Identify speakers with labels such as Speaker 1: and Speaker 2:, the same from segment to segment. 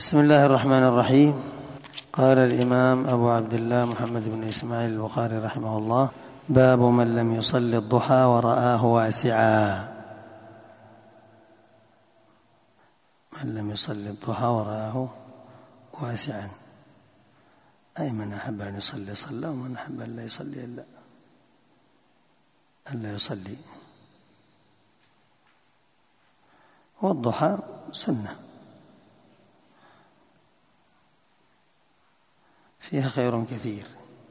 Speaker 1: بسم الله الرحمن الرحيم. قال الإمام أبو عبد الله محمد بن إسماعيل البخاري رحمه الله: باب من لم يصل الضحى ورآه واسعا. من لم يصل الضحى ورآه واسعا، أي من أحب أن يصلي صلى، ومن أحب أن لا يصلي ألا يصلي. والضحى سنة فيها خير كثير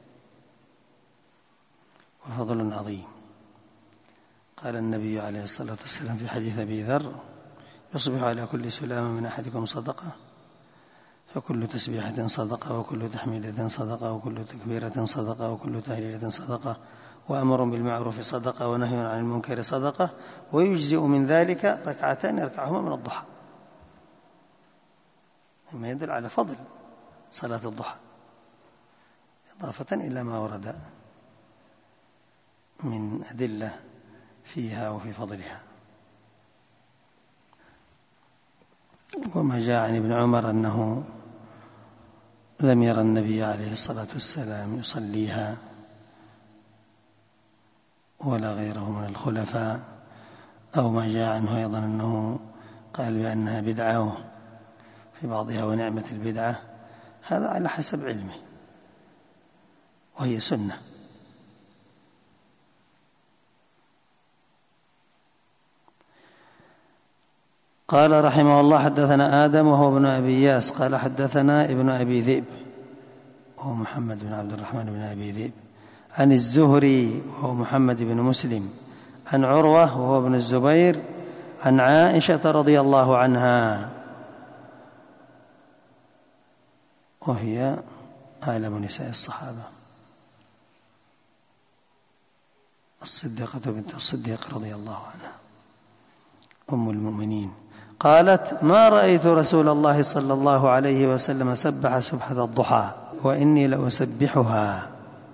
Speaker 1: وفضل عظيم. قال النبي عليه الصلاة والسلام في حديث أبي ذر: يصبح على كل سلامة من أحدكم صدقة، فكل تسبيحة صدقة، وكل تحميدة صدقة، وكل تكبيرة صدقة، وكل تهليلة صدقة، وأمر بالمعروف صدقة، ونهي عن المنكر صدقة، ويجزئ من ذلك ركعتان يركعهما من الضحى، مما يدل على فضل صلاة الضحى، إضافة إلى ما ورد من أدلة فيها وفي فضلها. وما جاء عن ابن عمر أنه لم يرى النبي عليه الصلاة والسلام يصليها ولا غيره من الخلفاء، أو ما جاء عنه أيضا أنه قال بأنها بدعة في بعضها ونعمة البدعة، هذا على حسب علمه، وهي سنة. قال رحمه الله: حدثنا آدم وهو ابن أبي إياس قال حدثنا ابن أبي ذئب وهو محمد بن عبد الرحمن بن أبي ذئب عن الزهري وهو محمد بن مسلم عن عروة وهو ابن الزبير عن عائشة رضي الله عنها، وهي أعلم نساء الصحابة، الصديقة بنت الصديق رضي الله عنها أم المؤمنين، قالت: ما رأيت رسول الله صلى الله عليه وسلم سبح سبحة الضحى وإني لأسبحها.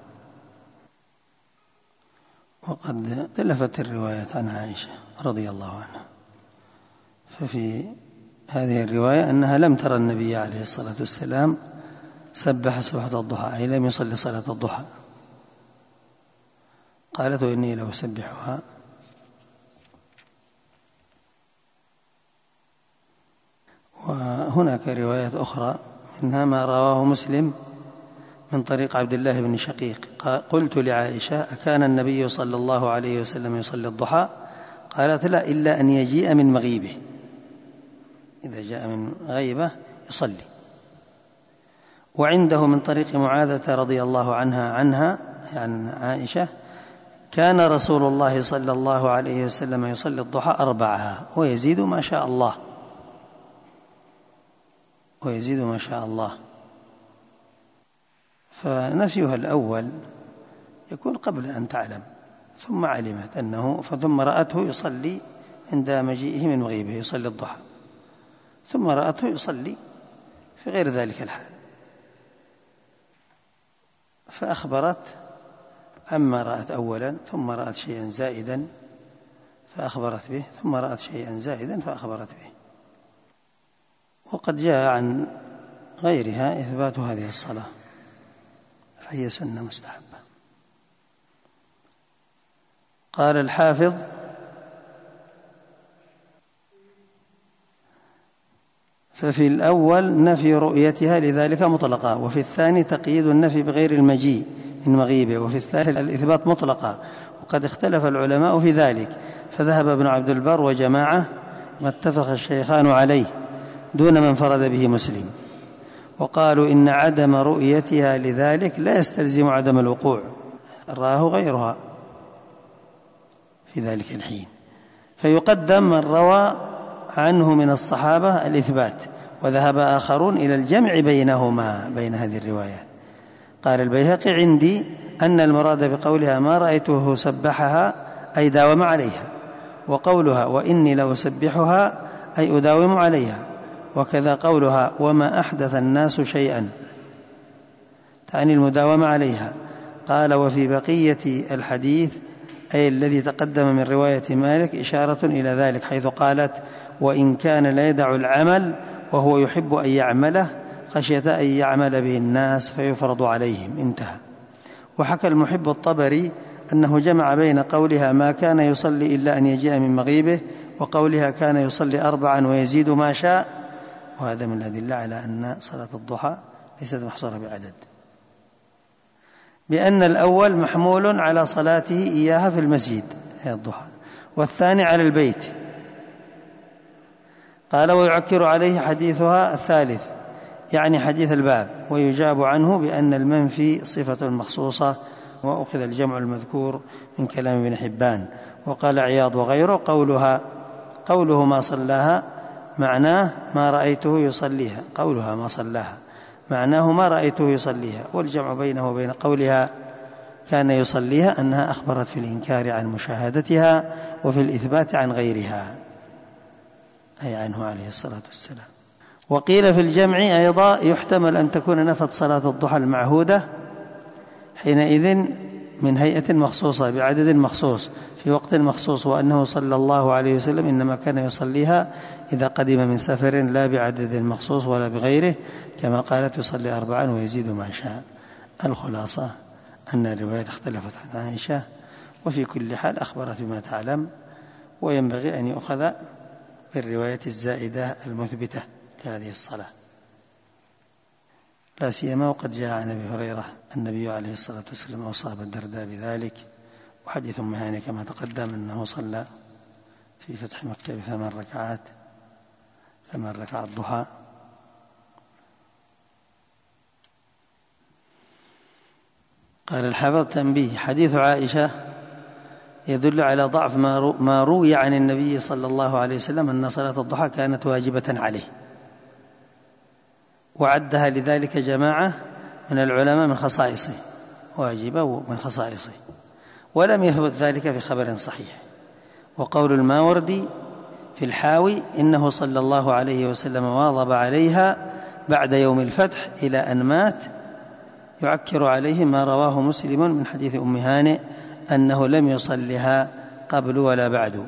Speaker 1: وقد تلفت الروايات عن عائشة رضي الله عنها، ففي هذه الرواية أنها لم ترى النبي عليه الصلاة والسلام سبح سبحة الضحى، أي لم يصلي صلاة الضحى. قالت: وإني لأسبحها. وهناك روايات أخرى منها ما رواه مسلم من طريق عبد الله بن شقيق قلت لعائشة: أكان النبي صلى الله عليه وسلم يصلي الضحى؟ قالت: لا، إلا أن يجيء من مغيبه، إذا جاء من غيبة يصلي. وعنده من طريق معاذة رضي الله عنها يعني عائشة: كان رسول الله صلى الله عليه وسلم يصلي الضحى 4 ويزيد ما شاء الله، ويزيد ما شاء الله. فنفيها الأول يكون قبل أن تعلم، ثم علمت أنه ثم رأته يصلي عند مجيئه من مغيبه يصلي الضحى، ثم رأته يصلي في غير ذلك الحال، فأخبرت عما رأت أولا، ثم رأت شيئا زائدا فأخبرت به، ثم رأت شيئا زائدا فأخبرت به. وقد جاء عن غيرها إثبات هذه الصلاة، فهي سنة مستحبة. قال الحافظ: ففي الأول نفي رؤيتها لذلك مطلقا، وفي الثاني تقييد النفي بغير المجيء من مغيبه، وفي الثالث الإثبات مطلقا. وقد اختلف العلماء في ذلك، فذهب ابن عبد البر وجماعة ما اتفق الشيخان عليه دون من فرد به مسلم، وقالوا إن عدم رؤيتها لذلك لا يستلزم عدم الوقوع، رآه غيرها في ذلك الحين، فيقدم من روى عنه من الصحابة الإثبات، وذهب آخرون إلى الجمع بينهما بين هذه الروايات. قال البيهقي: عندي أن المراد بقولها ما رأيته سبحها أي داوم عليها، وقولها وإني لأسبحها أي أداوم عليها، وكذا قولها وما أحدث الناس شيئا تعني المداومة عليها. قال: وفي بقية الحديث أي الذي تقدم من رواية مالك إشارة إلى ذلك، حيث قالت: وإن كان لا يدع العمل وهو يحب أن يعمله خشية أن يعمل به الناس فيفرض عليهم. انتهى. وحكى المحب الطبري أنه جمع بين قولها ما كان يصلي إلا أن يجيء من مغيبه وقولها كان يصلي 4 ويزيد ما شاء، وهذا من الأدلة على أن صلاة الضحى ليست محصورة بعدد، بأن الأول محمول على صلاته إياها في المسجد هي الضحى، والثاني على البيت. قال ويعكر عليه حديثها الثالث يعني حديث الباب، ويجاب عنه بأن المنفي صفة مخصوصة، وأخذ الجمع المذكور من كلام ابن حبان. وقال عياض وغيره قوله ما صلاها معناه ما رأيته يصليها، قولها ما صلاها معناه ما رأيته يصليها، والجمع بينه وبين قولها كان يصليها أنها أخبرت في الإنكار عن مشاهدتها وفي الإثبات عن غيرها، أي عنه عليه الصلاة والسلام. وقيل في الجمع أيضا يحتمل أن تكون نفت صلاة الضحى المعهودة حينئذ من هيئة مخصوصة بعدد مخصوص في وقت مخصوص، وأنه صلى الله عليه وسلم إنما كان يصليها إذا قدم من سفر لا بعدد مخصوص ولا بغيره، كما قالت يصلي 4 ويزيد ما شاء. الخلاصة أن الرواية اختلفت عن عائشة، وفي كل حال أخبرت بما تعلم، وينبغي أن يؤخذ بالرواية الزائدة المثبتة لهذه الصلاة، لا سيما وقد جاء عن أبي هريرة النبي عليه الصلاة والسلام أوصى الدرداء بذلك، وحديث أم هانئ كما تقدم أنه صلى في فتح مكة ب8 ركعات 8 ركعات ضحى. قال الحافظ تنبيه: حديث عائشة يدل على ضعف ما روي عن النبي صلى الله عليه وسلم أن صلاة الضحى كانت واجبة عليه، وعدها لذلك جماعة من العلماء من خصائصه، واجبة من خصائصه، ولم يثبت ذلك في خبر صحيح. وقول الماوردي في الحاوي إنه صلى الله عليه وسلم واظب عليها بعد يوم الفتح إلى أن مات، يعكر عليه ما رواه مسلم من حديث أم هانئ أنه لم يصلها قبل ولا بعد.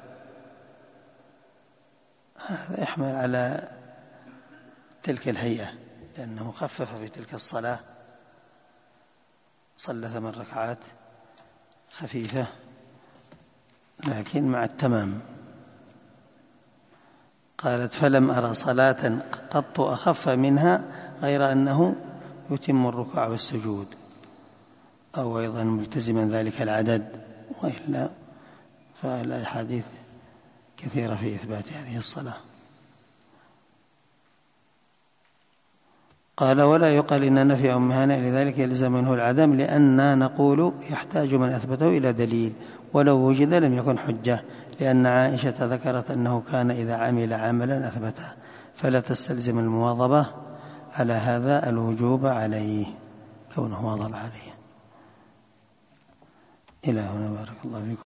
Speaker 1: هذا يحمل على تلك الهيئة، لأنه خفف في تلك الصلاة، صلى 8 ركعات خفيفة لكن مع التمام. قالت: فلم أرى صلاة قط أخف منها غير أنه يتم الركوع والسجود، أو أيضا ملتزما ذلك العدد، وإلا فالأحاديث كثيرة في إثبات هذه الصلاة. قال: ولا يقال إن نفي أم هانئ لذلك يلزم منه العدم، لأننا نقول يحتاج من أثبته إلى دليل، ولو وجد لم يكن حجة، لأن عائشة ذكرت أنه كان إذا عمل عملا أثبته، فلا تستلزم المواظبة على هذا الوجوب عليه كونه واظب عليه. إلى هنا بارك الله فيكم.